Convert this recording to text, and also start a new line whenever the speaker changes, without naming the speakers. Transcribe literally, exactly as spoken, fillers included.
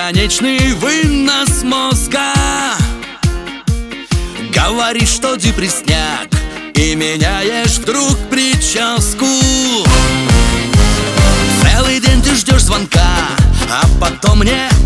бесконечный вынос мозга. Говоришь, что депресняк, и меняешь вдруг прическу. Целый день ты ждешь звонка, а потом мне